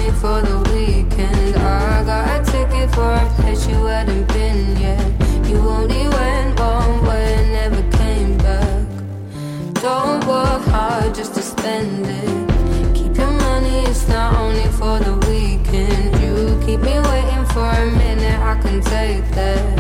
only for the weekend. I got a ticket for a place you hadn't been yet. You only went one way and never came back. Don't work hard just to spend it. Keep your money, it's not only for the weekend. You keep me waiting for a minute, I can take that.